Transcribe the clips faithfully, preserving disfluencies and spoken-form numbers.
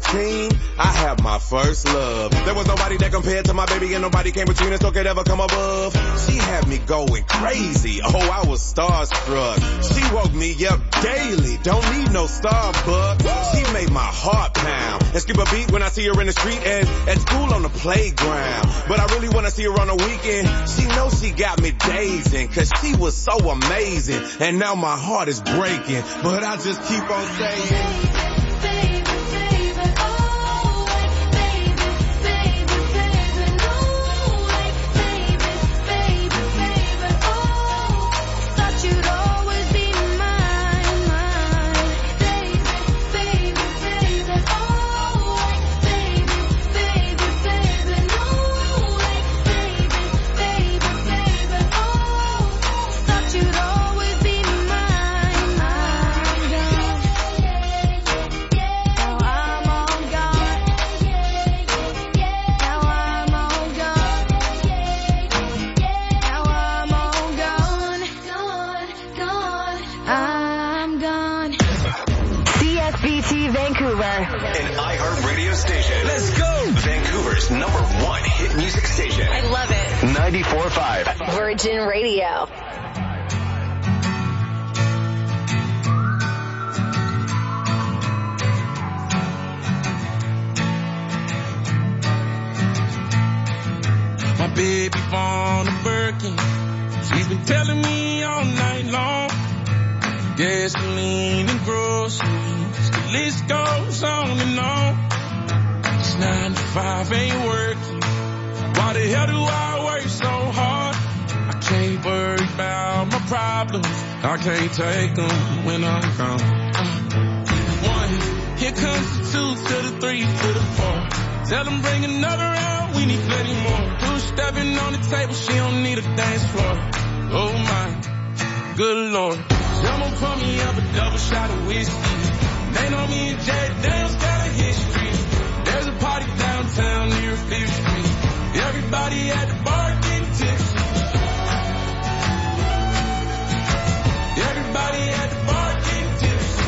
sixteen, I have my first love. There was nobody that compared to my baby and nobody came between us or could ever come above. She had me going crazy. Oh, I was starstruck. She woke me up daily. Don't need no Starbucks. She made my heart pound and skip a beat when I see her in the street and at school on the playground. But I really wanna see her on the weekend. She knows she got me dazing cause she was so amazing. And now my heart is breaking, but I just keep on saying, I love it. ninety-four point five Virgin Radio. My baby born a Birkin. She's been telling me all night long. Gasoline and groceries. The list goes on and on. This nine to five ain't working. Why the hell do I work so hard? I can't worry about my problems. I can't take them when I'm gone. Uh, one, here comes the two to the three to the four. Tell them bring another round, we need plenty more. Two stepping on the table, she don't need a dance floor. Oh my, good lord. Someone pour me up a double shot of whiskey. They know me and Jay Dale's got a history. There's a party downtown near Fifth Street. Everybody at the bar getting tipsy. Everybody at the bar getting tipsy.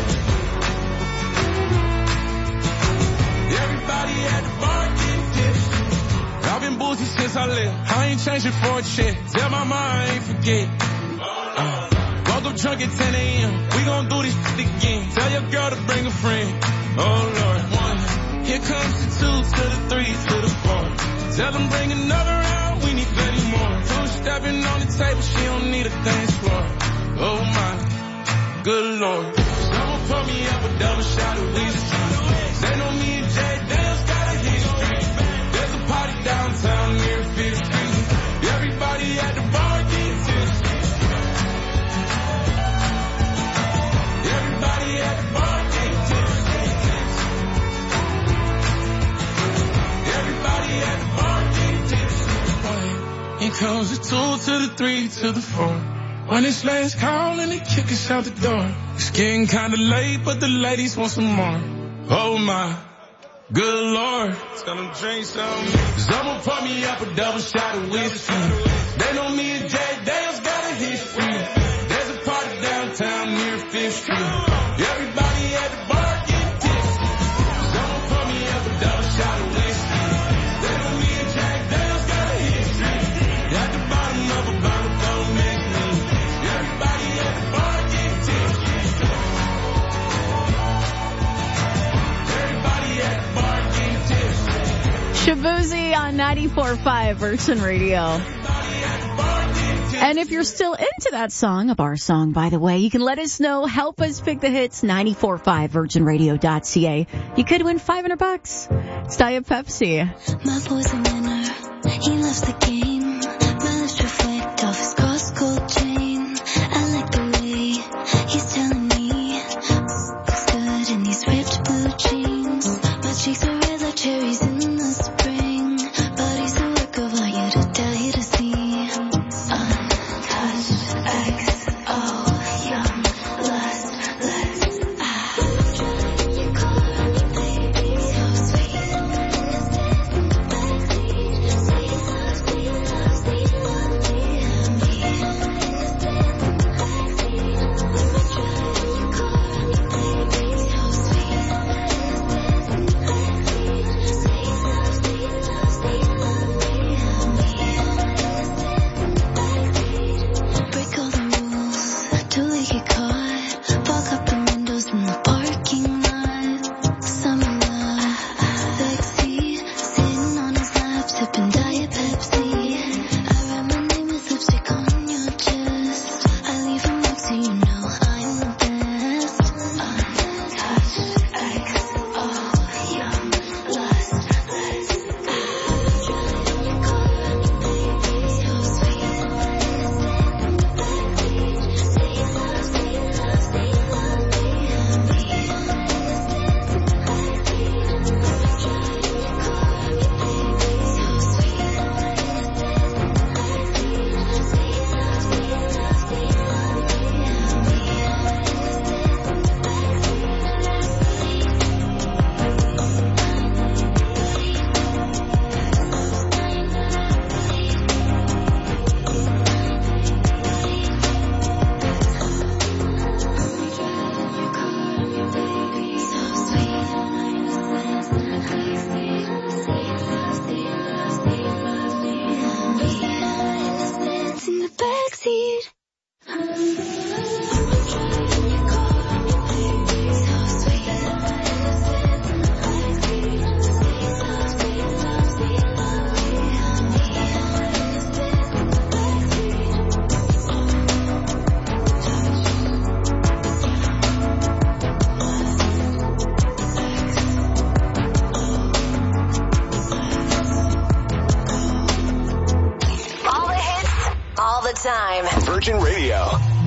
Everybody at the bar getting tipsy. I've been boozy since I left. I ain't changing for a check. Tell my mom I ain't forget. Uh, woke up drunk at ten a.m. We gon' do this shit again. Tell your girl to bring a friend. Oh Lord. One. Here comes the two to the three to the four. Tell them bring another round, we need plenty more. Two stepping on the table, she don't need a dance floor. Oh my, good lord. Someone pour me up a double shot of whiskey. They know me and Jay Dale's got a history. There's a party downtown near Fifth Street. Everybody at the bar getting tipsy. Everybody at the bar getting tipsy. Everybody at the bar getting tipsy. Here comes the two to the three to the four. When it's last call and they kick us out the door. It's getting kinda late, but the ladies want some more. Oh my, good lord. Tell them drink some. Someone pour me up a double shot of whiskey. They know me and Jay Dale's got a history. There's a party downtown near Fifth Street. Everybody at the bar getting tipsy. Someone pour me up a double shot of whiskey. They know me and Jay Dale's got a history. At the bottom of a bottle, don't make me. Everybody at the bar getting tipsy. Everybody at the bar getting tipsy. Shabuzi on ninety-four point five Virgin Radio. And if you're still into that song, a bar song, by the way, you can let us know. Help us pick the hits, ninety-four point five virgin radio dot c a. You could win five hundred bucks. It's Diet Pepsi. My boy's a winner. He loves the game. My lips reflect off his cross gold chain. I like the way he's telling me looks good in these ripped blue jeans. My cheeks are red like cherries in the spring. Body's a work of art, you to die to see. the time. Virgin Radio.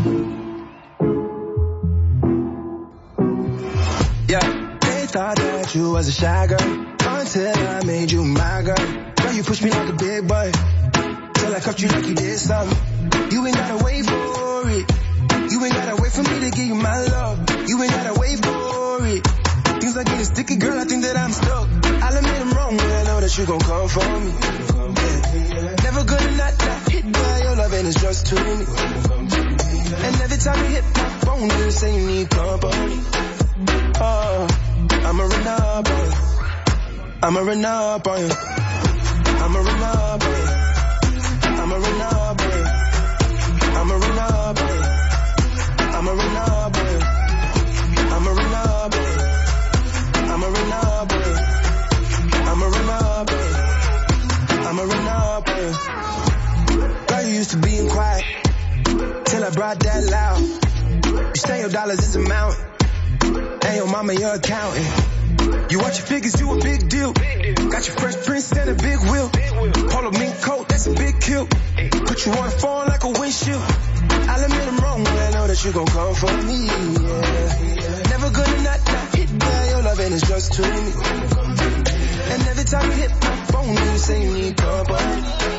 Yeah, they thought that you was a shy girl until I made you my girl. Girl, you pushed me like a big boy till I cuffed you like you did something. You ain't gotta wait for it. You ain't gotta wait for me to give you my love. You ain't gotta wait for it. Things are getting sticky, girl, I think that I'm stuck. I'll admit I'm wrong, but I know that you gon' come for me. Yeah. Never gonna not not hit by your love and it's just to me. And every time you hit my phone, you say you need company. Oh, I'ma run up on you. I'ma run up on you. I'ma run up on you. I'ma run up on you. I'ma run up on you. I'ma run up on you. I'ma run up on you. I'ma run up on you. I'ma run up on you. I'ma run up on you. Girl, you used to being quiet till I brought that loud. You say your dollars is a mountain, and your mama your accountant. You watch your figures, you a big deal. Got your Fresh Prince and a big wheel. Polo mink coat, that's a big kill. Put you on the phone like a windshield. I'll admit I'm wrong, but I know that you gon' come for me. Yeah. Never gonna not, not hit by your love and it's just to me. And every time you hit my phone, you say you need company.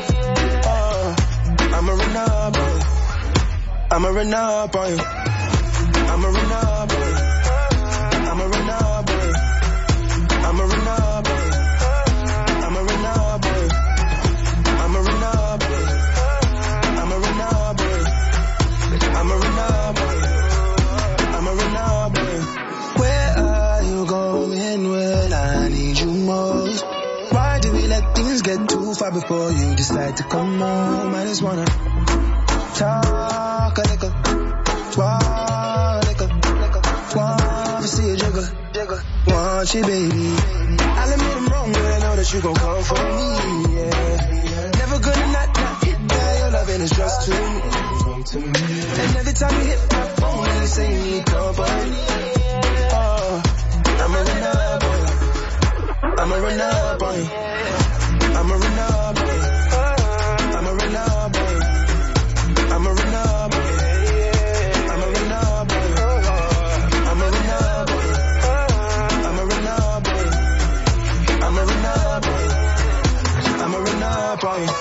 Oh, I'ma run up on you. I'ma run up on you. I'ma run up on you. I'ma run up on you. I'ma run up on you. I'ma run up on you. I'ma run up on you. I'ma run up on you. I'ma run up on you. I'ma run up on you. Where are you going when I need you most? Why do we let things get too far before you decide to come home? I just wanna talk a little, walk a little, want to see a jiggle, want you, baby. I'll admit I'm wrong, but I know that you gon' come for me, yeah. Never gonna not, not hit by your love and it's just to me. And every time you hit my phone, you say you need company. Oh, I'ma run up on you. I'ma run up on you. I'ma run up on you. I'ma run up on you. I'ma run up on you. I'ma run up on you. I'ma run up on you. I'ma run up on you. I'ma run up on you. I'ma run up on you.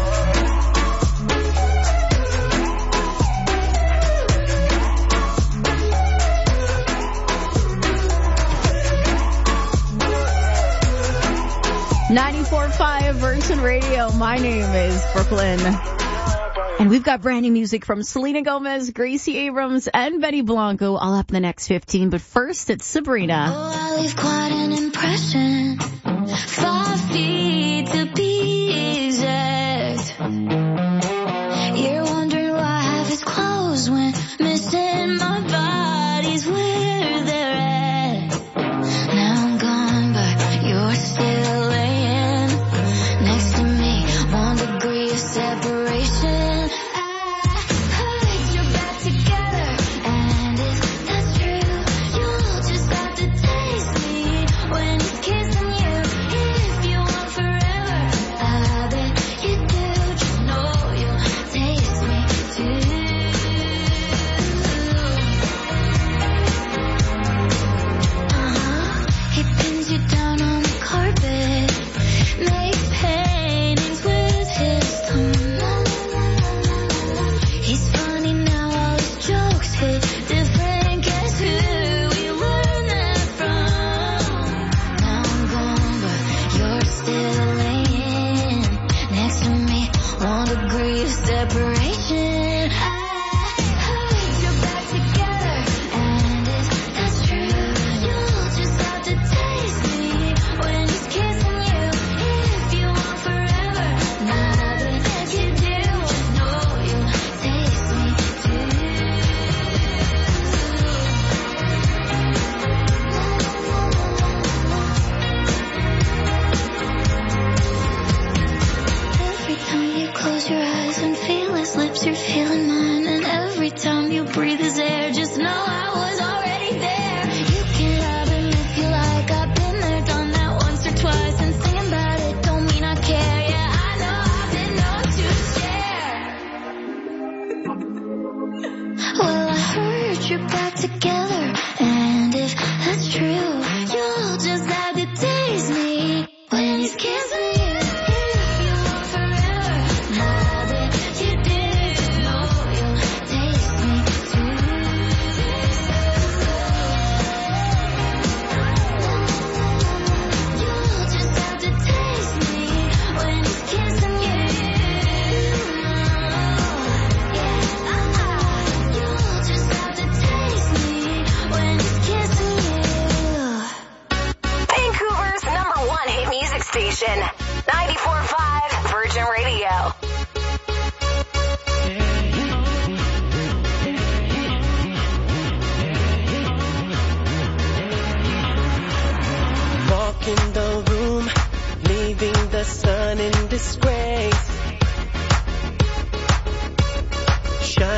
ninety-four point five Virgin Radio. My name is Brooklyn. And we've got brand new music from Selena Gomez, Gracie Abrams, and Betty Blanco all up in the next fifteen. But first, it's Sabrina. Oh, I leave quite an impression. Five feet to be exact. You're wondering why half is closed when missing my body's where they're at. Now I'm gone, but you're still laying next to me. One degree of separation.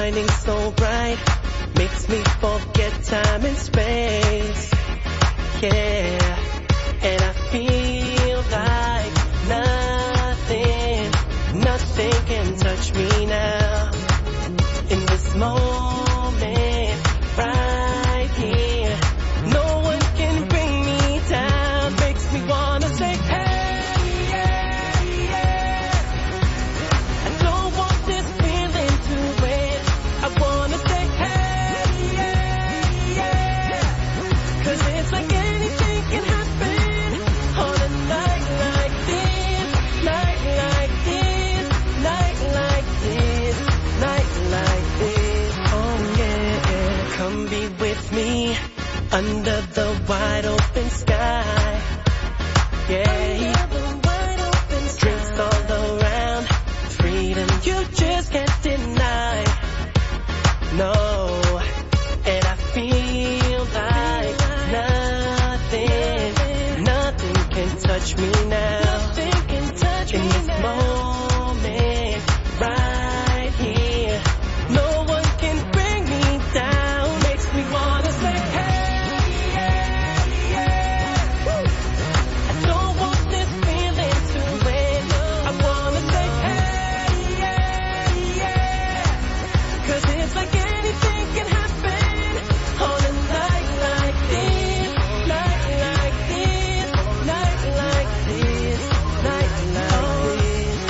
shining so bright, makes me forget time and space. Yeah, and I feel like nothing, nothing can touch me now. In this moment, right here, no one can bring me down. Makes me wanna say, hey, yeah, yeah. I don't want this feeling to wait. I wanna say, hey, yeah, yeah. Cause it's like anything can happen on a night like this, night like this, night like this, night like this. Oh yeah, come be with me under the wide open sky. Yeah, drinks all around, freedom you just can't deny. No, and I feel like nothing, nothing can touch me now. Nothing can touch me now. In this moment, right here, no one can bring me down. Makes me wanna say, hey, yeah, yeah. Woo. I don't want this feeling to wait. I wanna say, hey, yeah, yeah. Cause it's like anything can happen on a night like this, night like this, night like this, night like this.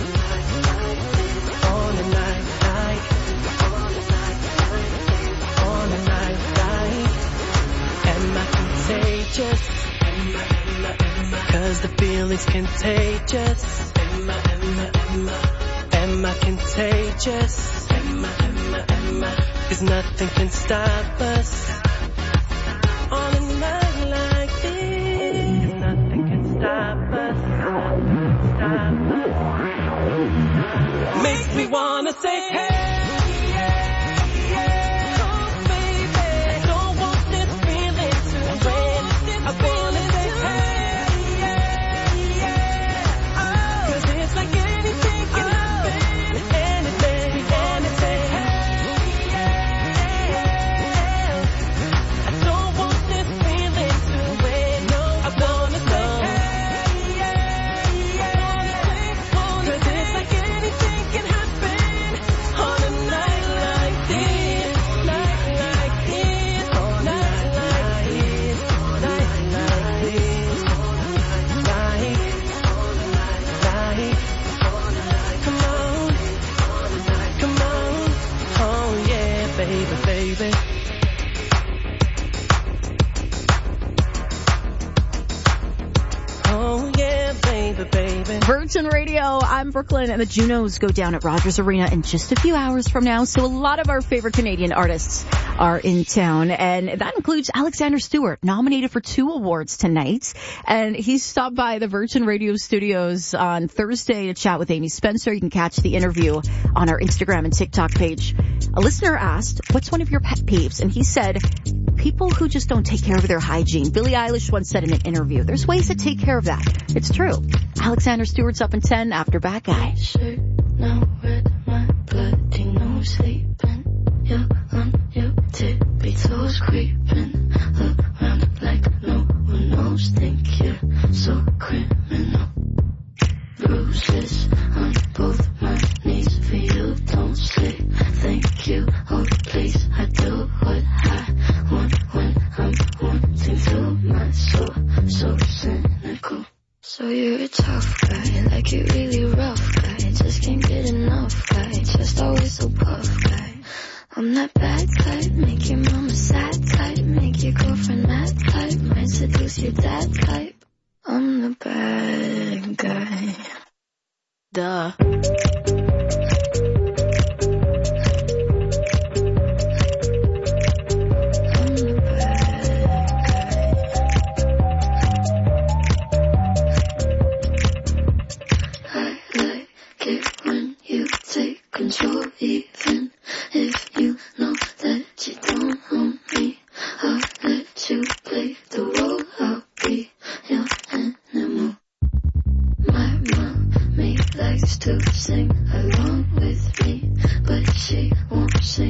On a night like, on a night like. Am I contagious? Cause the feeling's contagious. Am I, am I, am I, am I contagious? Am I, am I, am I? Cause nothing can stop us on a night like this. Cause nothing can stop us, stop us. Makes me wanna say, hey, yeah, yeah. Oh, baby, I don't want this feeling to wait. I wanna say, hey, yeah, yeah. Oh, cause it's like anything can happen, anything, anything. Hey, yeah, yeah. I don't want this feeling to wait. No, I wanna say, hey, yeah, yeah. Cause it's like anything can happen on a night like this, night like this, night like this, night like this, night, night. Come on, come on, oh yeah, baby, baby. Oh yeah, baby, baby. Virgin Radio, I'm Brooklyn, and the Junos go down at Rogers Arena in just a few hours from now. So a lot of our favorite Canadian artists are in town, and that includes Alexander Stewart, nominated for two awards tonight. And he stopped by the Virgin Radio studios on Thursday to chat with Amy Spencer. You can catch the interview on our Instagram and TikTok page. A listener asked, what's one of your pet peeves? And he said, people who just don't take care of their hygiene. Billie Eilish once said in an interview, there's ways to take care of that. It's true. Alexander Stewart's up in ten after Bad Guy. Shirt now with my bloody nose sleeping. You're on your tippy toes creeping around like no one knows. Think you're so criminal. Bruises on both my knees for you. Don't sleep. Thank you. Oh please, I do what I want when I'm wanting to. My soul so cynical. So you're a tough guy, like you're really rough guy. Just can't get enough guy, just always so puff guy. I'm that bad type, make your mama sad type, make your girlfriend mad type, might seduce your dad type. I'm the bad guy. Duh. Control, even if you know that you don't own me. I'll let you play the role. I'll be your animal. My mommy likes to sing along with me, but she won't sing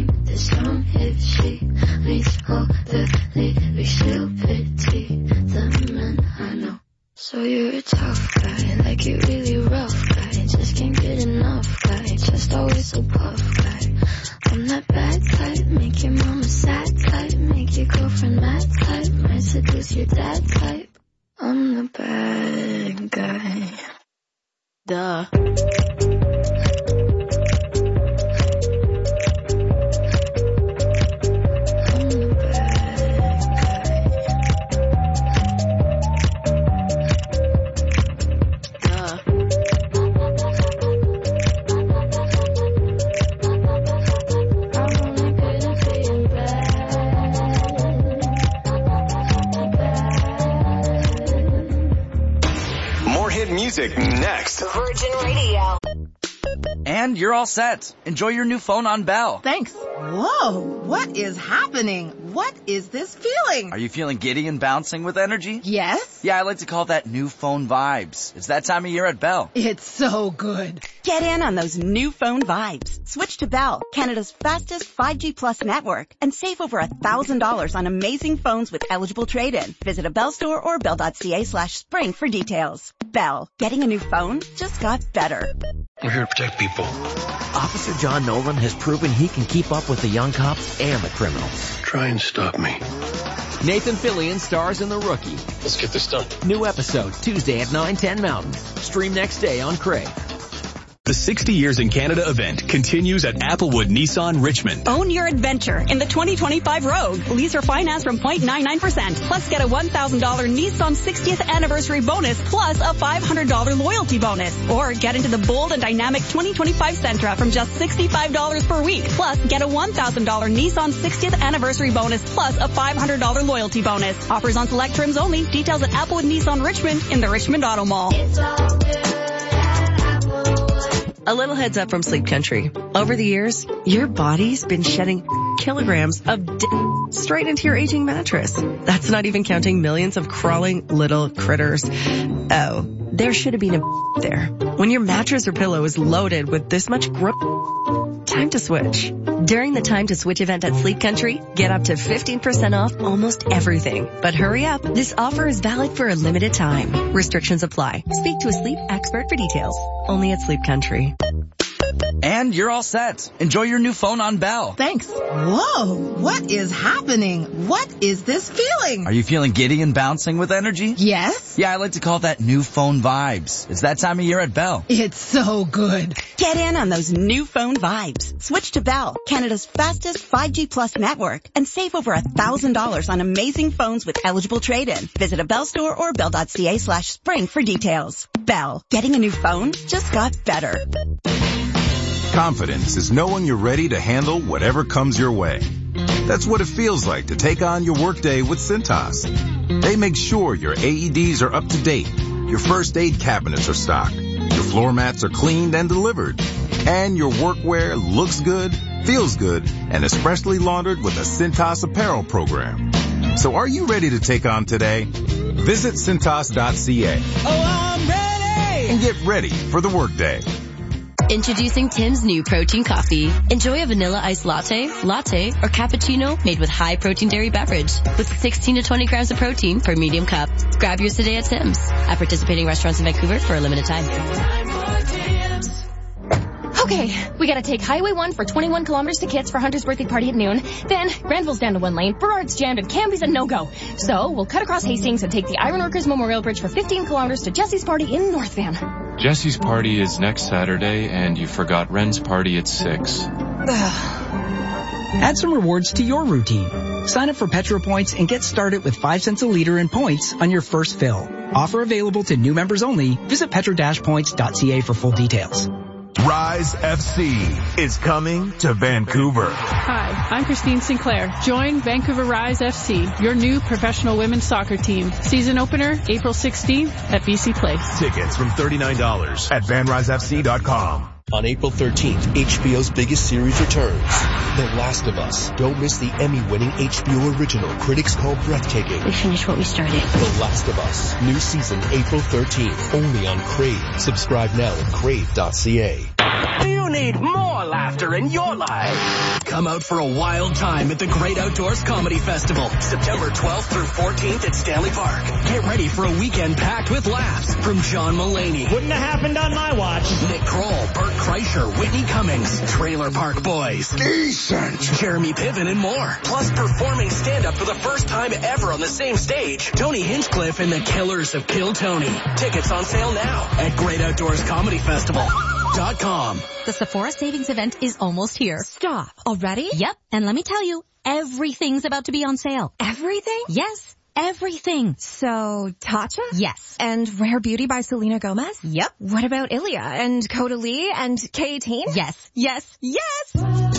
music next. Virgin Radio. And you're all set. Enjoy your new phone on Bell. Thanks. Whoa, what is happening? What is this feeling? Are you feeling giddy and bouncing with energy? Yes. Yeah, I like to call that new phone vibes. It's that time of year at Bell. It's so good. Get in on those new phone vibes. Switch to Bell, Canada's fastest five G plus network, and save over one thousand dollars on amazing phones with eligible trade-in. Visit a Bell store or bell.ca slash spring for details. Bell, getting a new phone just got better. We're here to protect people. Officer John Nolan has proven he can keep up with the young cops and the criminals. Try and stop me. Nathan Fillion stars in The Rookie. Let's get this done. New episode Tuesday at nine ten Mountain. Stream next day on Crave. The sixty Years in Canada event continues at Applewood Nissan Richmond. Own your adventure in the twenty twenty-five Rogue. Lease or finance from zero point nine nine percent. Plus get a one thousand dollars Nissan sixtieth anniversary bonus plus a five hundred dollars loyalty bonus. Or get into the bold and dynamic twenty twenty-five Sentra from just sixty-five dollars per week. Plus get a one thousand dollars Nissan sixtieth anniversary bonus plus a five hundred dollars loyalty bonus. Offers on select trims only. Details at Applewood Nissan Richmond in the Richmond Auto Mall. It's all good. A little heads up from Sleep Country. Over the years, your body's been shedding kilograms of d- straight into your aging mattress. That's not even counting millions of crawling little critters. Oh, there should have been a there. When your mattress or pillow is loaded with this much grip, time to switch. During the Time to Switch event at Sleep Country, get up to fifteen percent off almost everything. But hurry up, this offer is valid for a limited time. Restrictions apply. Speak to a sleep expert for details. Only at Sleep Country. And you're all set. Enjoy your new phone on Bell. Thanks. Whoa, what is happening? What is this feeling? Are you feeling giddy and bouncing with energy? Yes. Yeah, I like to call that new phone vibes. It's that time of year at Bell. It's so good. Get in on those new phone vibes. Switch to Bell, Canada's fastest five G plus network, and save over one thousand dollars on amazing phones with eligible trade-in. Visit a Bell store or bell.ca slash spring for details. Bell, getting a new phone just got better. Confidence is knowing you're ready to handle whatever comes your way. That's what it feels like to take on your workday with Cintas. They make sure your A E Ds are up to date, your first aid cabinets are stocked, your floor mats are cleaned and delivered, and your workwear looks good, feels good, and is freshly laundered with a Cintas apparel program. So are you ready to take on today? Visit Cintas dot C A. Oh, I'm ready! And get ready for the workday. Introducing Tim's new protein coffee. Enjoy a vanilla iced latte, latte, or cappuccino made with high protein dairy beverage with sixteen to twenty grams of protein per medium cup. Grab yours today at Tim's at participating restaurants in Vancouver for a limited time. Okay, we gotta take Highway one for twenty-one kilometers to Kitts for Hunter's birthday party at noon. Then, Granville's down to one lane, Burrard's jammed, and Cambie's a no-go. So, we'll cut across Hastings and take the Ironworkers Memorial Bridge for fifteen kilometers to Jesse's party in North Van. Jesse's party is next Saturday, and you forgot Ren's party at six. Add some rewards to your routine. Sign up for Petro Points and get started with five cents a liter in points on your first fill. Offer available to new members only. Visit petro dash points dot c a for full details. Rise F C is coming to Vancouver. Hi, I'm Christine Sinclair. Join Vancouver Rise F C, your new professional women's soccer team. Season opener, April sixteenth at B C Place. Tickets from thirty-nine dollars at van rise f c dot com. On April thirteenth, H B O's biggest series returns. The Last of Us. Don't miss the Emmy-winning H B O original critics call breathtaking. We finished what we started. The Last of Us. New season April thirteenth. Only on Crave. Subscribe now at crave dot c a. Do you need more laughter in your life? Come out for a wild time at the Great Outdoors Comedy Festival, September twelfth through fourteenth at Stanley Park. Get ready for a weekend packed with laughs from John Mulaney. Wouldn't have happened on my watch. Nick Kroll, Bert Kreischer, Whitney Cummings, Trailer Park Boys. Decent. Jeremy Piven and more. Plus performing stand-up for the first time ever on the same stage. Tony Hinchcliffe and the Killers of Kill Tony. Tickets on sale now at great outdoors comedy festival dot com. The Sephora Savings event is almost here. Stop. Already? Yep. And let me tell you, everything's about to be on sale. Everything? Yes. Everything. So, Tatcha? Yes. And Rare Beauty by Selena Gomez? Yep. What about Ilia and Coda Lee and K eighteen? Yes. Yes. Yes!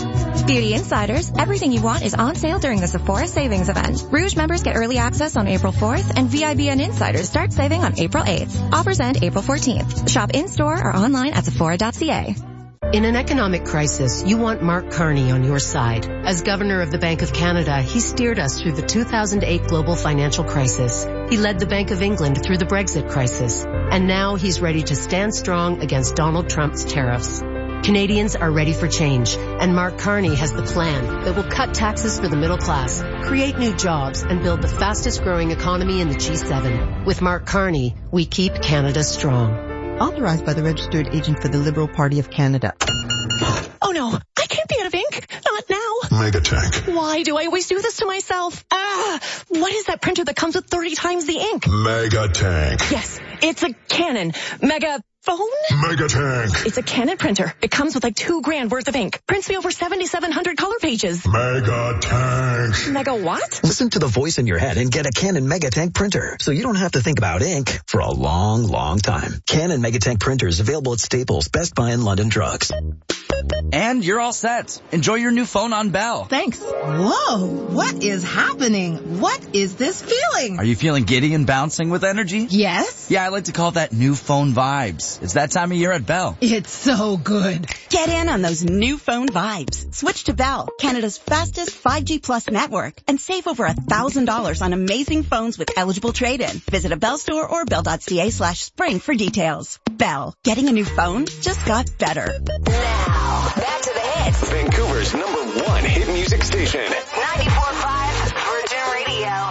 Beauty Insiders, everything you want is on sale during the Sephora Savings Event. Rouge members get early access on April fourth, and V I B N Insiders start saving on April eighth. Offers end April fourteenth. Shop in-store or online at sephora dot c a. In an economic crisis, you want Mark Carney on your side. As Governor of the Bank of Canada, he steered us through the two thousand eight global financial crisis. He led the Bank of England through the Brexit crisis. And now he's ready to stand strong against Donald Trump's tariffs. Canadians are ready for change, and Mark Carney has the plan that will cut taxes for the middle class, create new jobs, and build the fastest growing economy in the G seven. With Mark Carney, we keep Canada strong. Authorized by the registered agent for the Liberal Party of Canada. Oh no, I can't be out of ink. Not now. Megatank. Why do I always do this to myself? Ah, what is that printer that comes with thirty times the ink? Megatank. Yes, it's a Canon Mega phone? Megatank. It's a Canon printer. It comes with like two grand worth of ink. Prints me over seventy-seven hundred color pages. Megatank. Mega what? Listen to the voice in your head and get a Canon Megatank printer, so you don't have to think about ink for a long, long time. Canon Megatank printers available at Staples, Best Buy, and London Drugs. And you're all set. Enjoy your new phone on Bell. Thanks. Whoa, what is happening? What is this feeling? Are you feeling giddy and bouncing with energy? Yes. Yeah, I like to call that new phone vibes. It's that time of year at Bell. It's so good. Get in on those new phone vibes. Switch to Bell, Canada's fastest five G plus network, and save over one thousand dollars on amazing phones with eligible trade-in. Visit a Bell store or bell.ca slash spring for details. Bell, getting a new phone just got better. Now, back to the hits. Vancouver's number one hit music station. ninety-four point five Virgin Radio.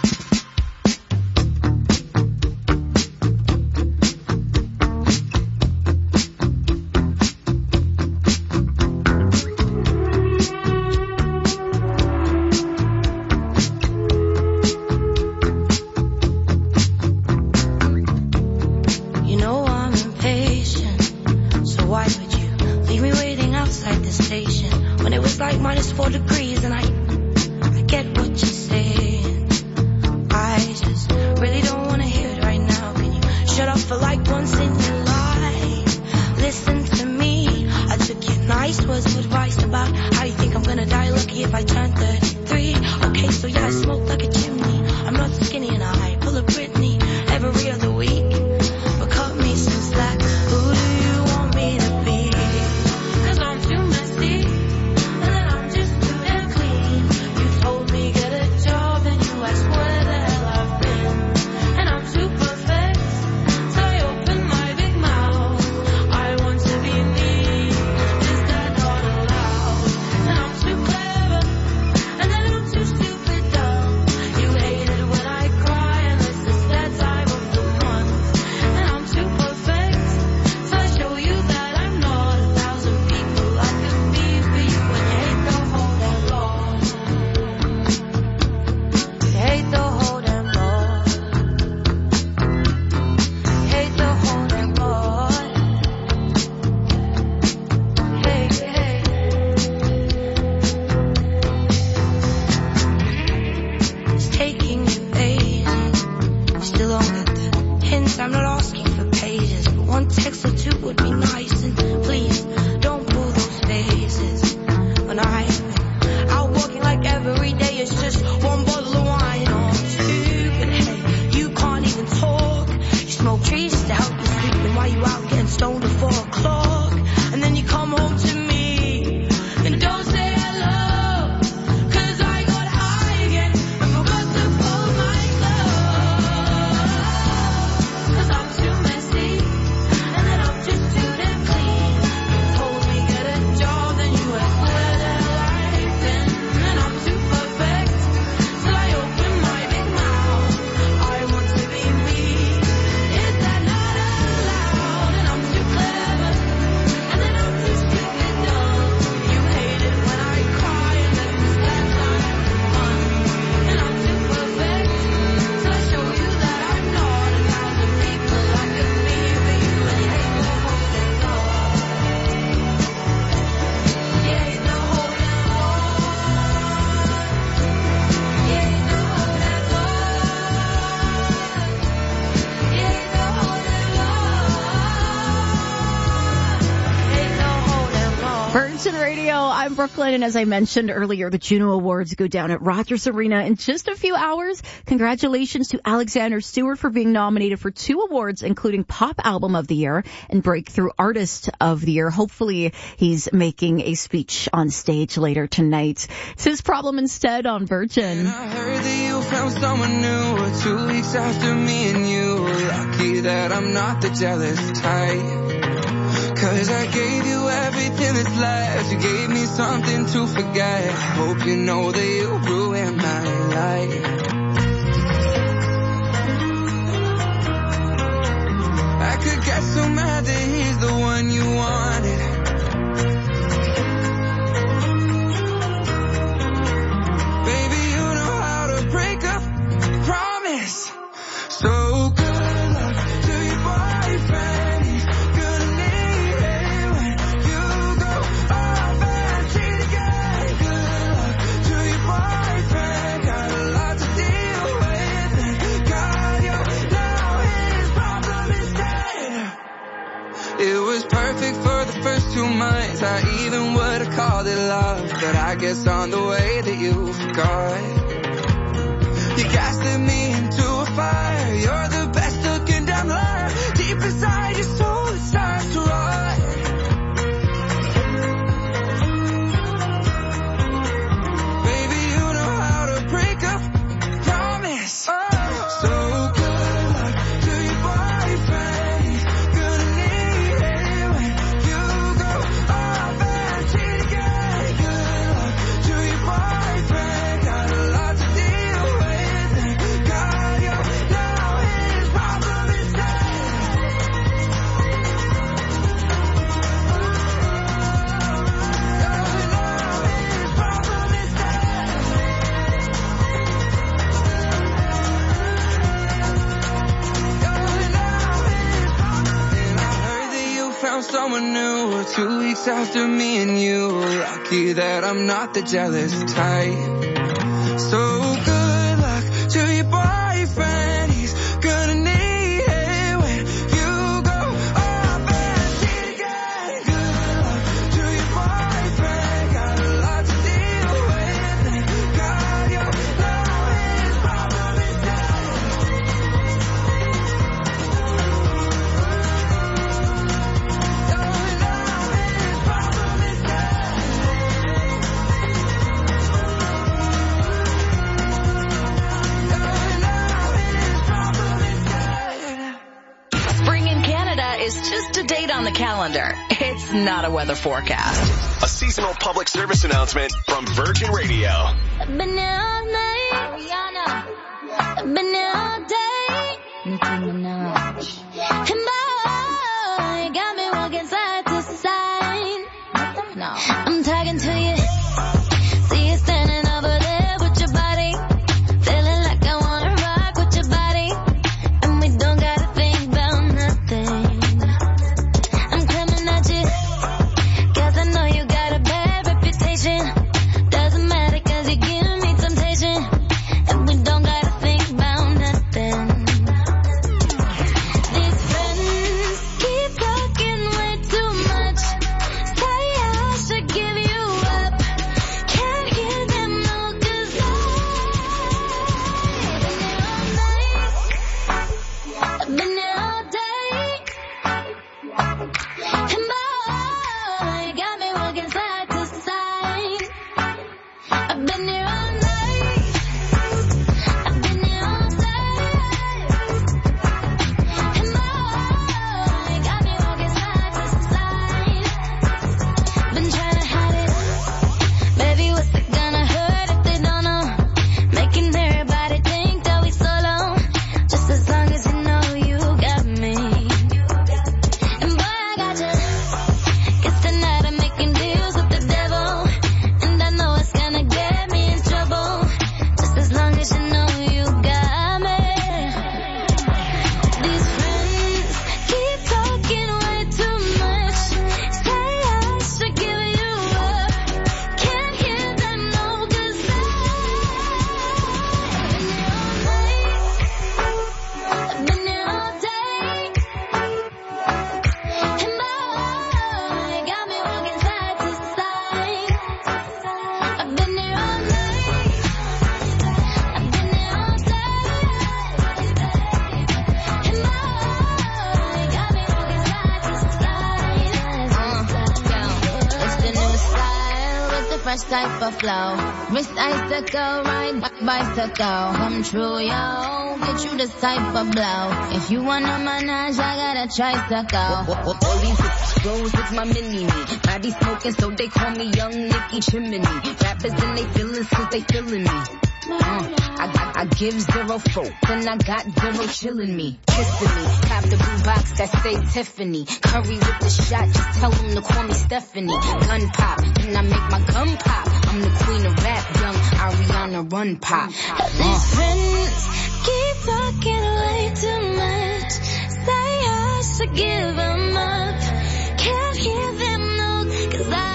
You know I'm impatient, so why would you leave me waiting outside the station when it was like minus four degrees and I, I get what you're saying. I just really don't want to hear it right now. Can you shut up for like once in your life? Listen to me. I took your nice words of advice about how you think I'm gonna die lucky if I turn thirty-three. Okay, so yeah, I smoke like a chimney. I'm not skinny and I pull a Britney every other week. But cut me some slack. Who do you want me to be? 'Cause I'm too messy, and then I'm just too damn clean. You told me get a job, and you asked where the hell I've been. And I'm too perfect, so I open my big mouth. I want to be me, is that not allowed? And I'm too clever, and then I'm too stupid dumb. You hate it when I cry, and this is that time of the month. Virgin Radio, I'm Brooklyn, and as I mentioned earlier, the Juno Awards go down at Rogers Arena in just a few hours. Congratulations to Alexander Stewart for being nominated for two awards, including Pop Album of the Year and Breakthrough Artist of the Year. Hopefully, he's making a speech on stage later tonight. It's His Problem Instead on Virgin. And I heard that you found someone new two weeks after me and you. Lucky that I'm not the jealous type. Cause I gave you everything that's left. You gave me something to forget. Hope you know that you ruined my life. I could get so mad that he's the one you wanted. Baby, you know how to break up, promise. So good luck to your boyfriend. It was perfect for the first two months. I even would have called it love, but I guess on the way that you forgot. You gaslit me into a fire. You're the best looking damn liar. Deep inside your soul it starts to rot. Baby, you know how to break up, promise. Oh. So good luck to your boyfriend. Someone new two weeks after me and you. Lucky that I'm not the jealous type. So good luck to your boyfriend. He's gonna need it when you go off and cheat again. Good luck to your boyfriend. Got a lot to deal with. And God, you know his problem is is just a date on the calendar. It's not a weather forecast. A seasonal public service announcement from Virgin Radio. Been all night, Rihanna. Been all day, Nicki Minaj. And boy, got me walking side to side. No, I'm talking to you. See you standing over there with your body. Feeling like I wanna rock with your body. And we don't gotta think about nothing. Doesn't matter cause you give me temptation. And we don't gotta think about nothing. These friends keep talking way too much. Say I should give you up. the fresh type of flow. Wrist icicle, ride bicycle. Come true, yo. Get you this type of blow. If you wanna manage, I got a tricycle. All these bros, it's my mini-me. Body smoking, so they call me Young Nicky Chimney. Rappers and they feelin' cause they feelin' me. Uh, I, I, I give zero folk, then I got zero chillin' me, kissing me. Have the blue box that say Tiffany. Curry with the shot, just tell them to call me Stephanie. Gun pop, then I make my gun pop. I'm the queen of rap, young Ariana Run Pop. Uh. These friends keep talking way too much. Say I should give them up. Can't hear them no, cause I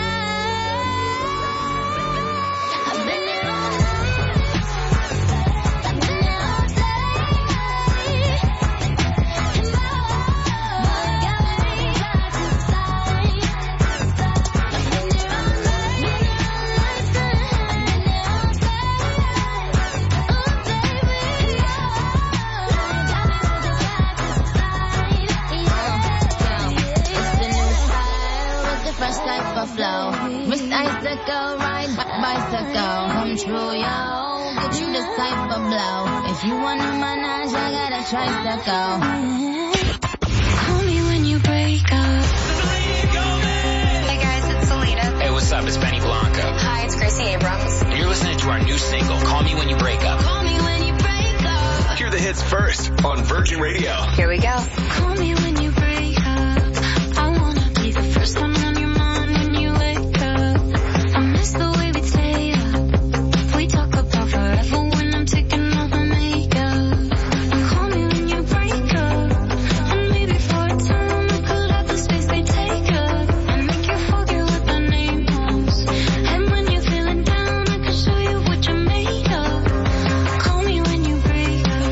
flow. Wrist icicle, ride bicycle. Come true, yo. Get you this type of blow. If you wanna manage, I got a tricycle. Call me when you break up. Hey guys, it's Selena. Hey, what's up? It's Benny Blanco. Hi, it's Gracie Abrams. And you're listening to our new single, Call Me When You Break Up. Call me when you break up. Hear the hits first on Virgin Radio. Here we go. Call me when you break up. I wanna be the first one on your mind when you wake up. I miss the way we stay up. We talk about forever when I'm taking off my makeup. Call me when you break up. And maybe for a time I could have the space they take up. And make you forget what my name was. And when you're feeling down, I can show you what you're made of. Call me when you break up.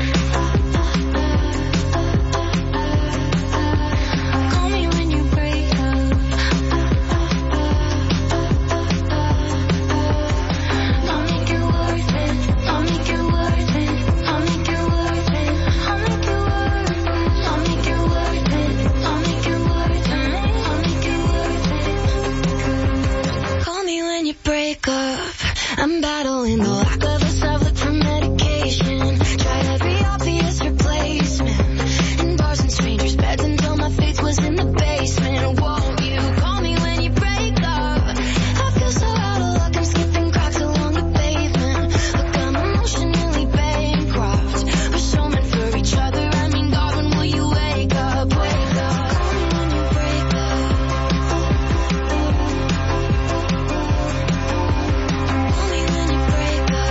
Call me when you break up. I'll make it worth it. I'll make it worth it. I'll make it worth it. I'll make it worth it. I'll make it worth it. I'll make it worth it. I'll make it worth it. Call me when you break up. I'm battling the lack of a self-look for medication. Tried every obvious replacement. In bars and strangers' beds until my face was in the basement. Won't you call me when you break up? I feel so out of luck, I'm skipping cracks along the pavement. Look, I'm emotionally bankrupt. We're so meant for each other, I mean, God, when will you wake up? Wake up. Call me when you break up. Call me when you break up.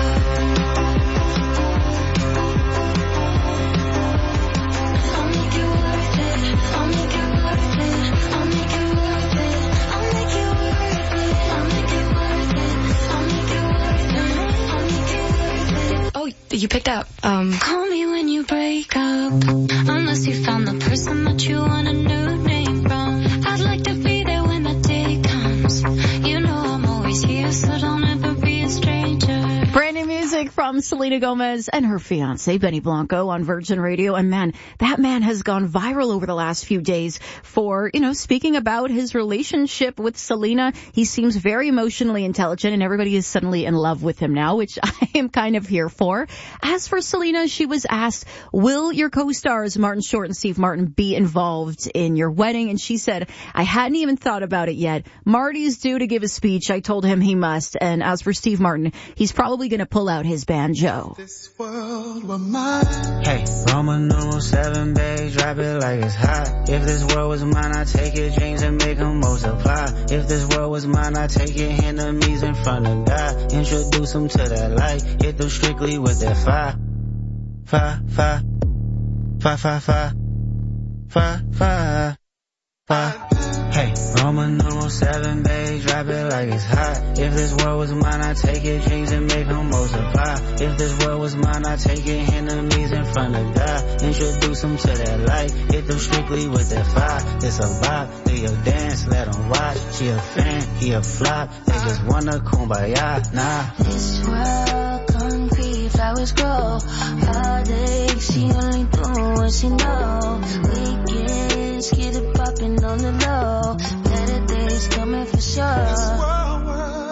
I'll make it worth it. I'll make it worth it. I'll make it worth it. I'll make it worth it. I'll make it worth it. I'll make it worth it. I'll make it worth it. Oh, you picked up. Um, Call me when you break up. Unless you found the person that you want a new name from. I'd like to be there when the day comes. You know I'm always here, so don't ever be a stranger. Brand new music from Selena Gomez and her fiancé, Benny Blanco, on Virgin Radio. And man, that man has gone viral over the last few days for, you know, speaking about his relationship with Selena. He seems very emotionally intelligent and everybody is suddenly in love with him now, which I am kind of here for. As for Selena, she was asked, will your co-stars Martin Short and Steve Martin be involved in your wedding? And she said, I hadn't even thought about it yet. Marty's due to give a speech. I told him he must. And as for Steve Martin, he's probably going to pull out his banjo. This world were mine. Hey, Roman numeral seven, babe, drop it like it's hot. If this world was mine, I take your dreams and make them multiply. If this world was mine, I take your enemies in front of God. Introduce them to that light, hit them strictly with that fire. Fire, fire, fire, fire, fire, fire, fire, fire. Hey, Roman numeral seven, babe, drop it like it's hot. If this world was mine, I take your dreams and make them multiply. If this world was mine, I take your enemies in front of God. Introduce them to that light, hit them strictly with that fire. It's a vibe, do your dance, let them watch. She a fan, he a flop, they just wanna kumbaya, nah. This world concrete, flowers grow. Heartache, she only do what she know. Weekends, get it poppin' on the low. Better days coming for sure. This world was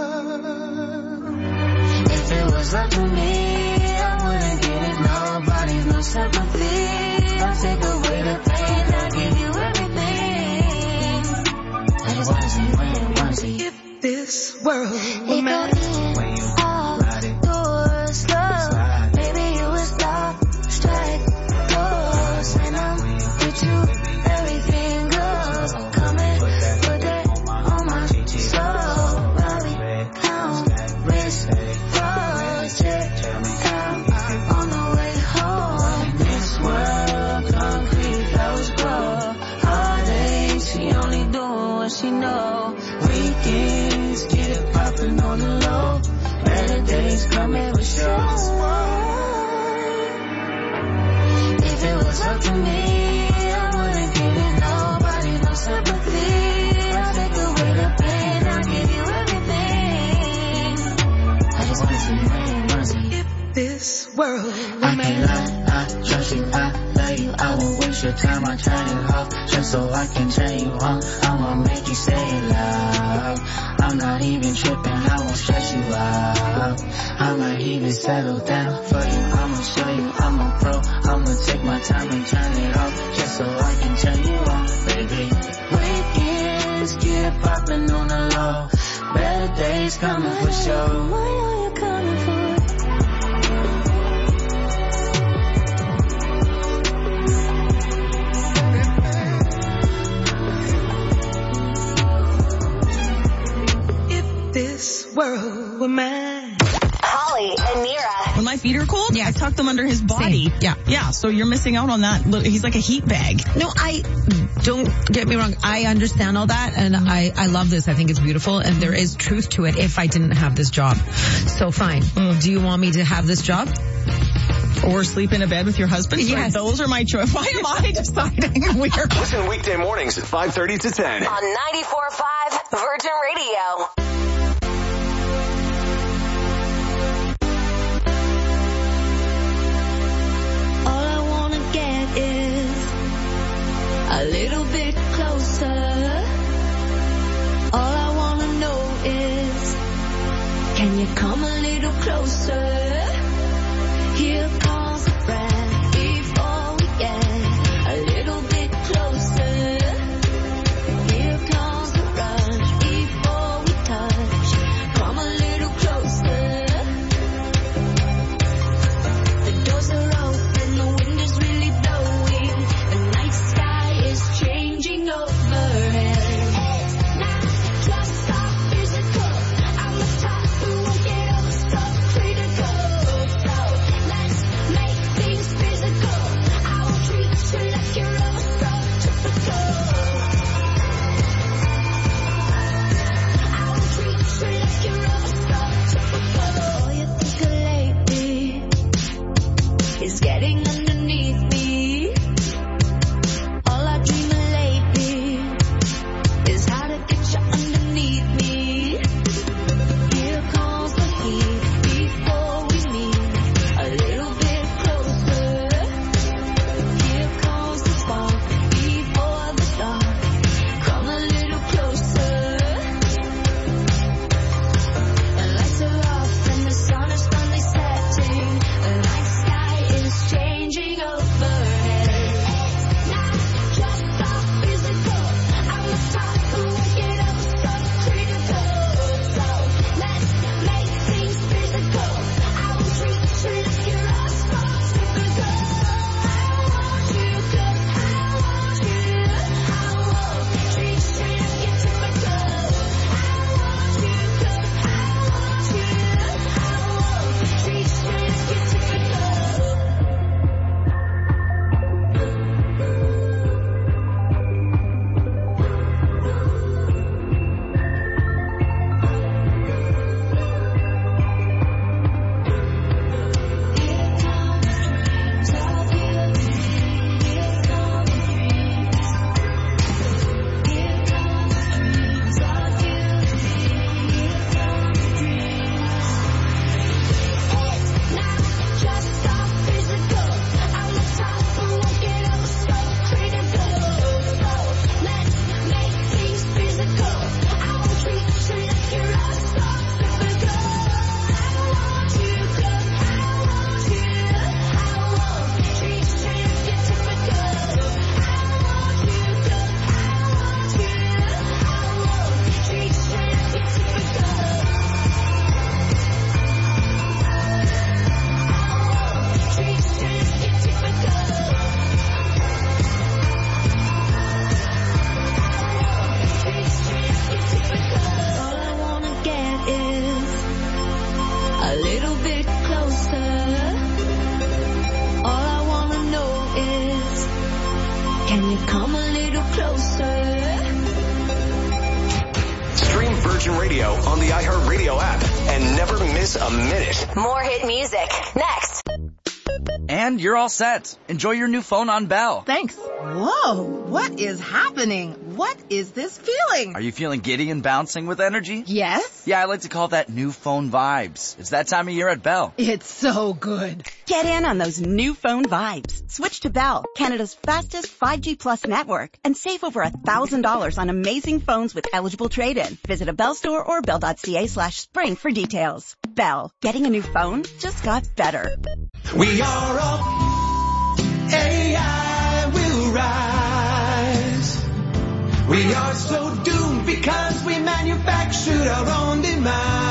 was up to me, I wouldn't give it nobody, no sympathy. I'll take away the pain, I'll give you everything. I just wanna see, wanna, wanna see. If this world were mine, when you ride it, doors slow, maybe you would stop, strike, doors, and I'll get you, everything goes. Come and put that on my soul. Robbie, count, risk, project, down on the way home. This world, concrete, flowers grow. Heartache, she only doing what she know. Weekends, get it poppin' on the low. Better days coming with shows. If it was up to me, I wouldn't give it nobody, no sympathy. I'll take away the pain, I'll give you everything. I just wanna see, wanna see. If this world were I can't lie, I trust you, I love you. I won't waste your time, I turn it off just so I can turn you on. I'ma make you say love. I'm not even tripping, I won't stress you out. I might even settle down for you. I'ma show you I'm a pro. I'ma take my time and turn it off just so I can turn you on, baby. Weekends, get it poppin' on the low. Better days coming for sure. Why are you coming for? This world were mine. Holly and Nira. When my feet are cold, yeah, I tuck them under his body. Same. Yeah. Yeah, so you're missing out on that. Look, he's like a heat bag. No, I, don't get me wrong. I understand all that, and I, I love this. I think it's beautiful, and there is truth to it if I didn't have this job. So fine. Mm. Do you want me to have this job? Or sleep in a bed with your husband? Yes. Those are my choice. Why am I deciding? Weird. Listen weekday mornings at five thirty to ten. On ninety-four point five Virgin Radio. A little bit closer. All I wanna know is, can you come a little closer? Here comes the breath before we get a little bit closer. Here comes the rush before we touch. Come a little closer. The doors are open, the wind is really blowing. The night sky is changing overhead. It's not just so physical. I'm the type who won't get up so critical. So let's Virgin Radio on the iHeartRadio app and never miss a minute. More hit music next. And you're all set. Enjoy your new phone on Bell. Thanks. Whoa, what is happening? What is this feeling? Are you feeling giddy and bouncing with energy? Yes. Yeah, I like to call that new phone vibes. It's that time of year at Bell. It's so good. Get in on those new phone vibes. Switch to Bell, Canada's fastest five G plus network, and save over one thousand dollars on amazing phones with eligible trade-in. Visit a Bell store or bell.ca slash spring for details. Bell, getting a new phone just got better. We are up, A I will rise. We are so doomed because we manufactured our own demise.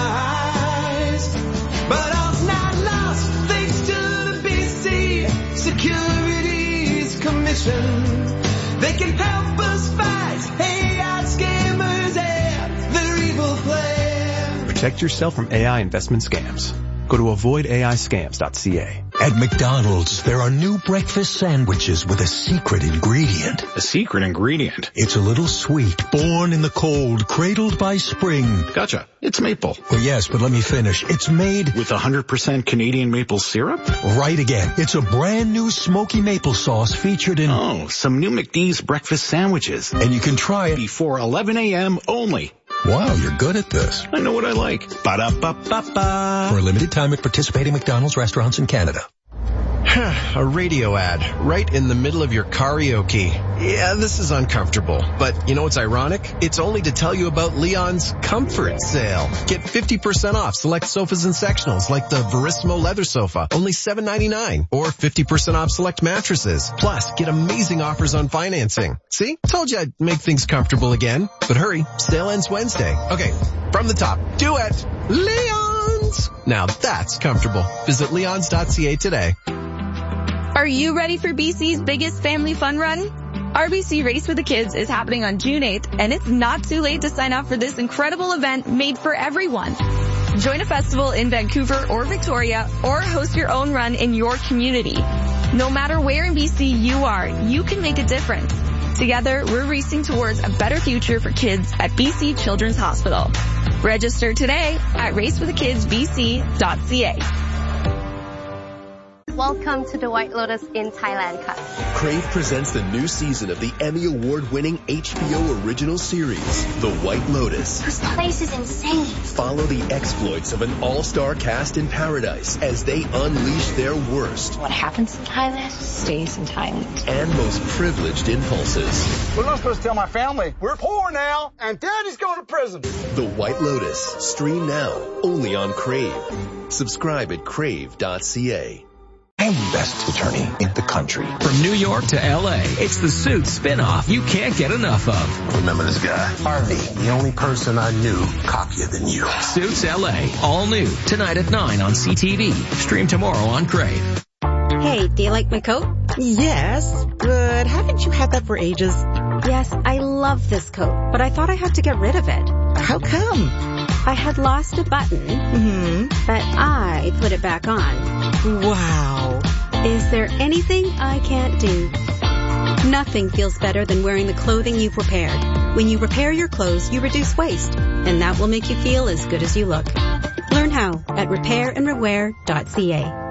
But all's not lost thanks to the B C Securities Commission. They can help us fight A I scammers and their evil plan. Protect yourself from A I investment scams. Go to avoid A I scams dot c a. At McDonald's, there are new breakfast sandwiches with a secret ingredient. A secret ingredient? It's a little sweet, born in the cold, cradled by spring. Gotcha. It's maple. Well, yes, but let me finish. It's made with one hundred percent Canadian maple syrup? Right again. It's a brand new smoky maple sauce featured in... Oh, some new McD's breakfast sandwiches. And you can try it before eleven a.m. only. Wow, you're good at this. I know what I like. Ba-da-ba-ba-ba. For a limited time at participating McDonald's restaurants in Canada. A radio ad right in the middle of your karaoke. Yeah, this is uncomfortable, but you know what's ironic? It's only to tell you about Leon's Comfort Sale. Get fifty percent off select sofas and sectionals like the Verissimo leather sofa, only seven ninety-nine, or fifty percent off select mattresses. Plus, get amazing offers on financing. See? Told you I'd make things comfortable again. But hurry, sale ends Wednesday. Okay, from the top. Duet. Leon's. Now that's comfortable. Visit leons dot c a today. Are you ready for B C's biggest family fun run? R B C Race with the Kids is happening on June eighth, and it's not too late to sign up for this incredible event made for everyone. Join a festival in Vancouver or Victoria, or host your own run in your community. No matter where in B C you are, you can make a difference. Together, we're racing towards a better future for kids at B C Children's Hospital. Register today at race with the kids b c dot c a. Welcome to the White Lotus in Thailand Cut. Crave presents the new season of the Emmy Award-winning H B O original series, The White Lotus. This place is insane. Follow the exploits of an all-star cast in paradise as they unleash their worst. What happens in Thailand stays in Thailand. And most privileged impulses. We're not supposed to tell my family. We're poor now, and Daddy's going to prison. The White Lotus. Stream now, only on Crave. Subscribe at crave dot c a. I'm the best attorney in the country. From New York to L A, it's the Suits spinoff you can't get enough of. Remember this guy? Harvey, the only person I knew cockier than you. Suits L A, all new, tonight at nine on C T V. Stream tomorrow on Crave. Hey, do you like my coat? Yes, but haven't you had that for ages? Yes, I love this coat, but I thought I had to get rid of it. How come? I had lost a button, mm-hmm. but I put it back on. Wow. Is there anything I can't do? Nothing feels better than wearing the clothing you prepared. When you repair your clothes, you reduce waste, and that will make you feel as good as you look. Learn how at repair and rewear dot c a.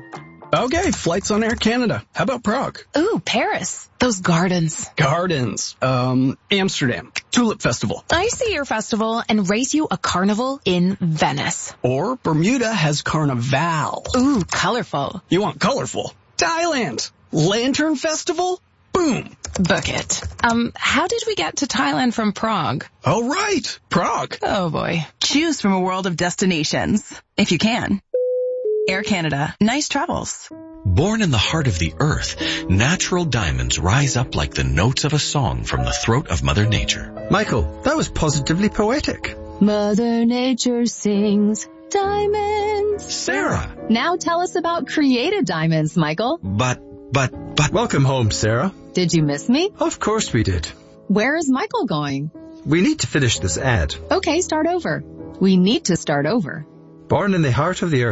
Okay, flights on Air Canada. How about Prague? Ooh, Paris. Those gardens. Gardens. Um, Amsterdam. Tulip Festival. I see your festival and race you a carnival in Venice. Or Bermuda has Carnival. Ooh, colorful. You want colorful? Thailand. Lantern Festival? Boom. Book it. Um, how did we get to Thailand from Prague? Oh, right. Prague. Oh, boy. Choose from a world of destinations, if you can. Air Canada. Nice travels. Born in the heart of the earth, natural diamonds rise up like the notes of a song from the throat of Mother Nature. Michael, that was positively poetic. Mother Nature sings diamonds. Sarah. Now tell us about created diamonds, Michael. But, but, but. Welcome home, Sarah. Did you miss me? Of course we did. Where is Michael going? We need to finish this ad. Okay, start over. We need to start over. Born in the heart of the earth.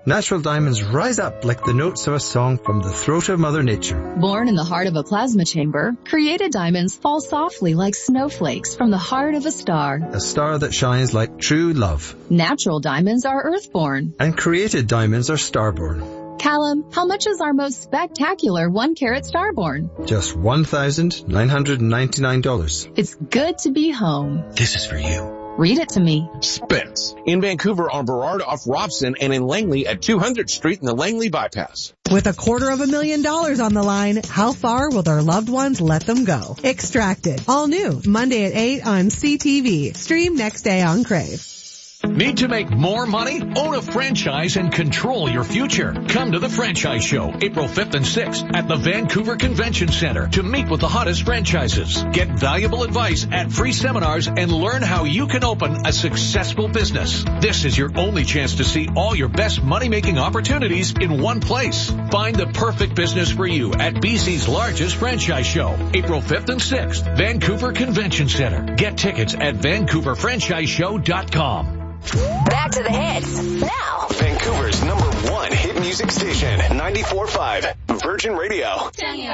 Natural diamonds rise up like the notes of a song from the throat of Mother Nature. Born in the heart of a plasma chamber, created diamonds fall softly like snowflakes from the heart of a star. A star that shines like true love. Natural diamonds are earthborn. And created diamonds are starborn. Callum, how much is our most spectacular one-carat starborn? Just one thousand nine hundred ninety-nine dollars. It's good to be home. This is for you. Read it to me. Spence. In Vancouver on Burrard off Robson and in Langley at two hundredth Street in the Langley Bypass. With a quarter of a million dollars on the line, how far will their loved ones let them go? Extracted. All new. Monday at eight on C T V. Stream next day on Crave. Need to make more money? Own a franchise and control your future. Come to the Franchise Show, April fifth and sixth at the Vancouver Convention Center to meet with the hottest franchises. Get valuable advice at free seminars and learn how you can open a successful business. This is your only chance to see all your best money-making opportunities in one place. Find the perfect business for you at B C's largest franchise show, April fifth and sixth, Vancouver Convention Center. Get tickets at vancouver franchise show dot com. Back to the hits now. Vancouver's number one hit music station, ninety-four point five Virgin Radio.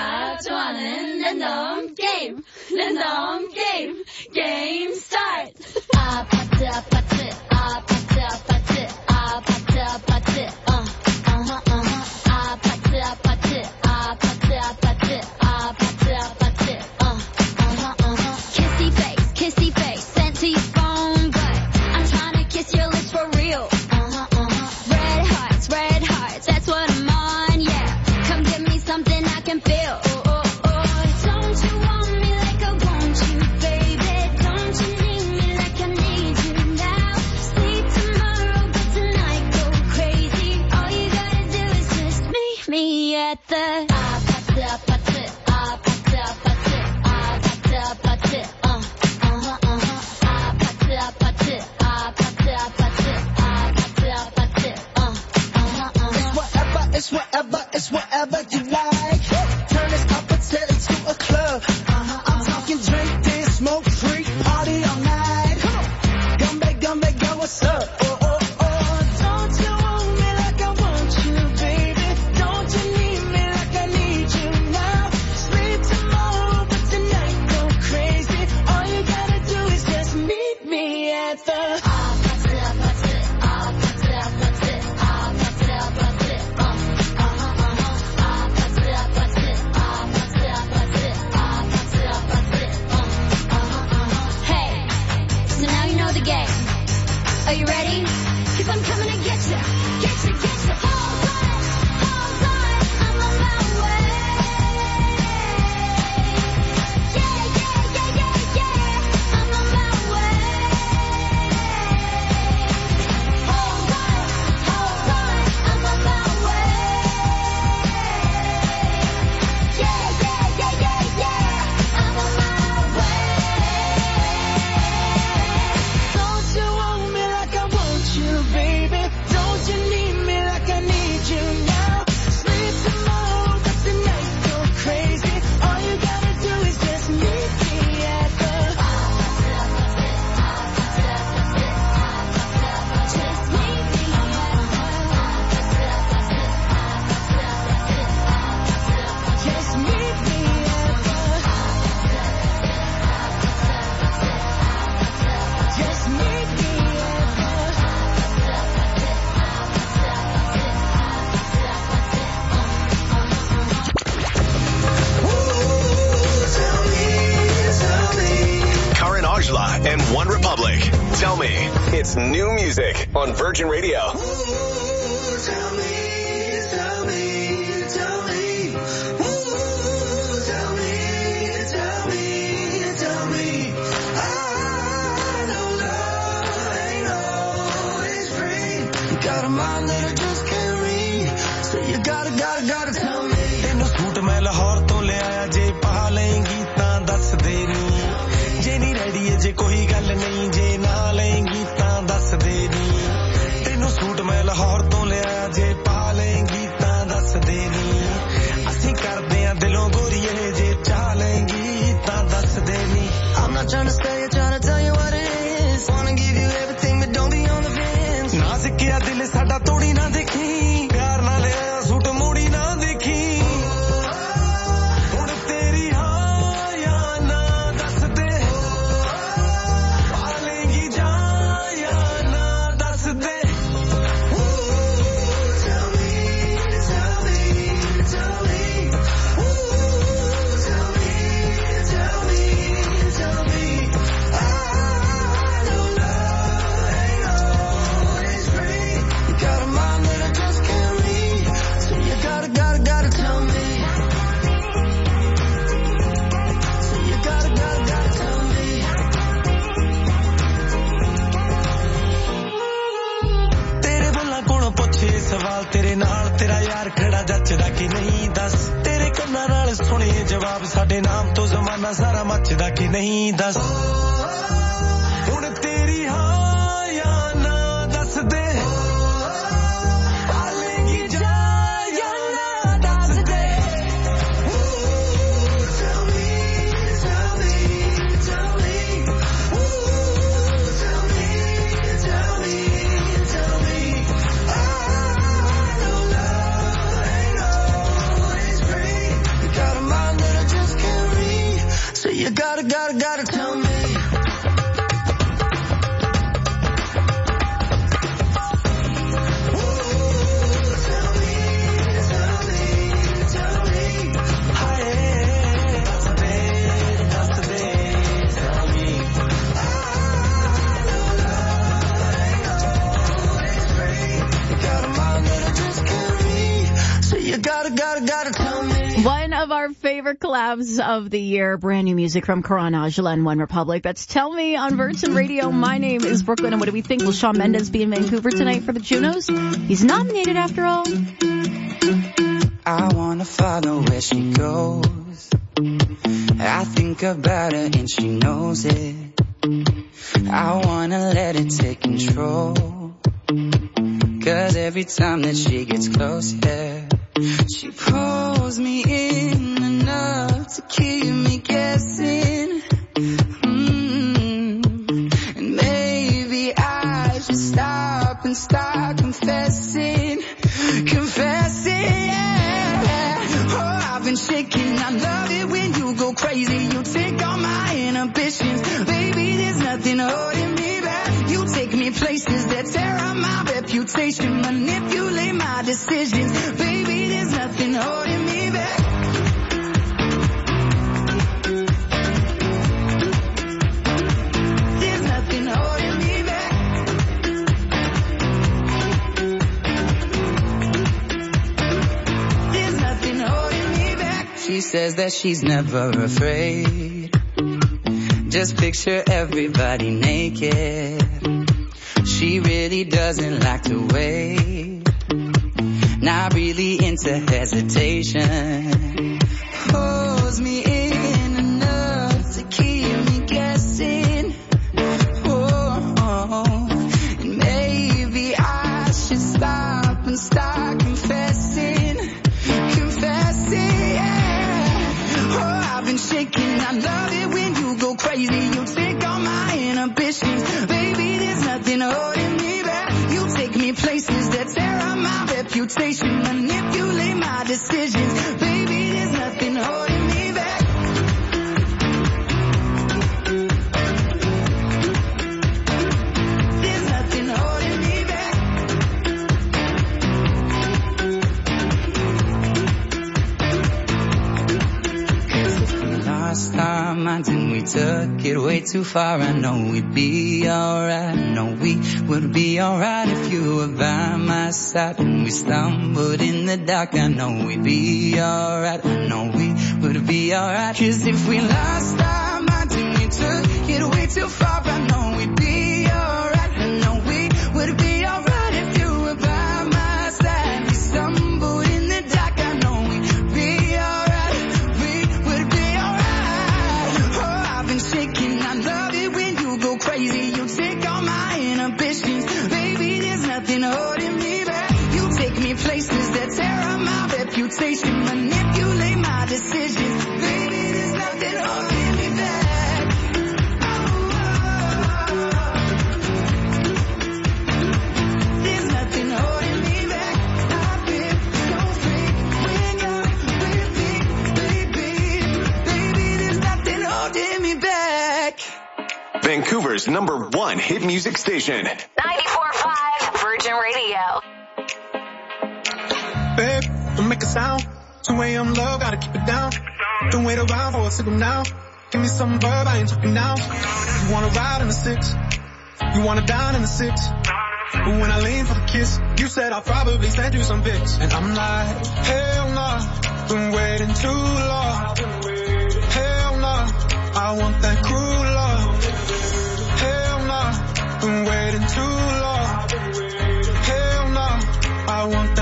좋아하는 랜덤 게임, 랜덤 게임, 게임 스타트. 아파트 아파트 아파트 아파트 아파트 아파트 어 어허 어허 아파트 아파트 아파트 아파트 아파트 아파트 어 어허 어허 kissy face kissy face sent to your phone but I'm trying to kiss your lips for real. Uh-huh, uh-huh. Red hearts, red hearts, that's what I'm on, yeah. Come give me something I can feel. Oh, oh, oh. Don't you want me like I want you, baby? Don't you need me like I need you now? Sleep tomorrow, but tonight go crazy. All you gotta do is just meet me at the 아파트, 아파트, 아파트, 아파트, 아파트, 아파트, uh, uh-huh, uh-huh. 아파트, 아파트, 아파트, 아파트, 아파트, 아파트, uh, uh-huh, uh-huh. It's whatever, it's whatever, it's whatever you like. Turn this up until into a club. Uh-huh, I'm talking drink, dance, smoke, freak, party all night. Come on, gumbe, gumbe, go, what's up? Oh, oh, oh. Don't you want me like I want you, baby? Don't you need me like I need you now? Sleep tomorrow, but tonight go crazy. All you gotta do is just meet me at the 아파트, 아파트, 아파트, 아파트, 아파트, 아파트, uh, uh-huh, uh-huh. 아파트, 아파트, 아파트, 아파트, 아파트, 아파트, uh, uh-huh, uh-huh. Hey, so now you know the game. Are you ready? 'Cause I'm coming to get you, get you, get you. Hold on, hold on, I'm on my way. Yeah, yeah, yeah, yeah, yeah, I'm on my way. Hold on, hold on, I'm on my way. Yeah, yeah, yeah, yeah, yeah, I'm on my way. Don't you want me like I want you, baby? Don't you need me like I need you now? Sleep tomorrow, but tonight go crazy. All you gotta do is just meet me at the just meet me just meet me at the just meet me Karan Aujla and One Republic. Tell me. It's new music on Virgin Radio. Got a mind that I just can't read. So you gotta, gotta, gotta tell me. ਤੈਨੂੰ suit ਮੈਂ ਲਾਹੌਰ ਤੋਂ ਲਿਆਇਆ ਜੇ ਪਾ ਲਏਂਗੀ ਤਾਂ ਦੱਸ ਦੇ ਨੀ ਜੇ ਨਹੀਂ ਰੈਡੀ ਜੇ ਕੋਈ ਗੱਲ ਨਹੀਂ ਜੇ ਨਾ ਲਏਂਗੀ ਤਾਂ ਦੱਸ ਦੇ ਨੀ ਤੈਨੂੰ ਸੂਟ ਮੈਂ ਲਾਹੌਰ ਤੋਂ ਲਿਆਇਆ ਜੇ ਪਾ ਲਏਂਗੀ ਤਾਂ ਦੱਸ ਦੇ ਨੀ ਅਸੀਂ ਕਰਦੇ ਆਂ ਦਿਲੋਂ ਗੋਰੀਏ ਜੇ ਚਾਹ ਲਏਂਗੀ ਤਾਂ ਦੱਸ ਦੇ ਨੀ I'm not trying to stay here trying to tell you what it is wanna give you everything but don't be on the fence ਨਾ ਸਿੱਕਿਆ ਦਿਲ ਸਾਡਾ ਤੋੜੀ ਨਾ ਦੇਖੀ सवाल तेरे नाल तेरा यार खड़ा जचदा कि नहीं दस तेरे कन्नां नाल सुने जवाब साडे नाम तो जमाना सारा मचदा कि नहीं दस हुण तेरी हां या ना दस दे आलेगी जा या ना दस दे tell me tell me tell me tell me tell me tell me you gotta, gotta, gotta tell me. One of our favorite collabs of the year, brand new music from Karan Aujla and One Republic. That's Tell Me on Virgin Radio. My name is Brooklyn, and what do we think? Will Shawn Mendes be in Vancouver tonight for the Junos? He's nominated after all. I wanna follow where she goes. I think about her and she knows it. I wanna let it take control. Cause every time that she gets close, yeah, she pulls me in enough to keep me guessing. Mm-hmm. And maybe I should stop and start confessing, confessing, yeah. Oh, I've been shaking. I love it when you go crazy. You take all my inhibitions. Baby, there's nothing holding me back. You take me places that tear up my reputation, manipulate my decisions. Baby, there's nothing holding me back. There's nothing holding me back. There's nothing holding me back. She says that she's never afraid. Just picture everybody naked. She really doesn't like to wait. Not really into hesitation. Pulls me in enough to keep me guessing. Oh, oh. And maybe I should stop and start confessing, confessing, yeah. Oh, I've been shaking. I love it when you go crazy. You take all my inhibitions. Baby, there's nothing holding me back. You take me places that tear up my reputation, manipulate my decisions. Baby, there's nothing holding me back. There's nothing holding me back. Cause if we lost our minds and we took it way too far, I know we'd be alright. I know we would be alright if you were by my side. When we stumbled in the dark, I know we'd be alright. I know we would be alright. Cause if we lost our minds and we took it way too far, I know we'd be alright. I know we would be alright if you were by my side. We stumbled in the dark, I know we'd be alright. We would be alright. Oh, I've been shaking. I love it when you go crazy. You take all my inhibitions. Baby, there's nothing holding me back. You take me places that tear up my reputation, manipulate my decisions. Baby, there's nothing holding me back. Oh, oh, oh. There's nothing holding me back. I feel so free when you're with me, baby. Baby, there's nothing holding me back. Vancouver's number one hit music station. ninety-four point five Virgin Radio. Babe, don't make a sound. two a.m. love, gotta keep it down. Don't wait around for a signal now. Give me some verb, I ain't talking now. You wanna ride in the six, you wanna dine in the six. But when I lean for the kiss, you said I'll probably send you some pics. And I'm like, hell nah, been waiting too long. Hell nah, I want that cruel love. Hell nah, been waiting too long. Hell nah, I want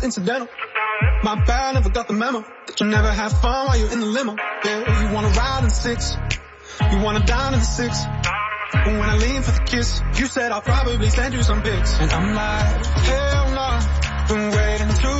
incidental. My bad, never got the memo that you never have fun while you're in the limo. Yeah, you wanna ride in six, you wanna dine in the six. But when I lean for the kiss, you said I'll probably send you some pics. And I'm like, hell no, been waiting too